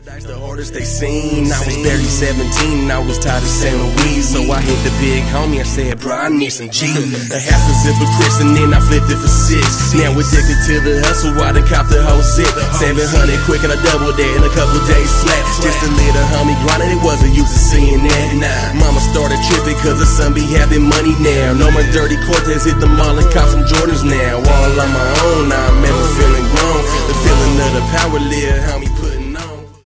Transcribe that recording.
Paradise, the hardest they seen. I was barely 17, I was tired of selling weed. So I hit the big homie, I said, bro, I need some G. A half a zip of Chris and then I flipped it for 6. Now addicted to the hustle, I done copped the whole zip. 700 quick and I doubled that in a couple days flat. Just a little homie grinding, it wasn't used to seeing that. Nah, mama started tripping cause her son be having money now. No more dirty Cortez, hit the mall and cop some Jordans now. All on my own, I remember feeling grown. The feeling of the power live, homie.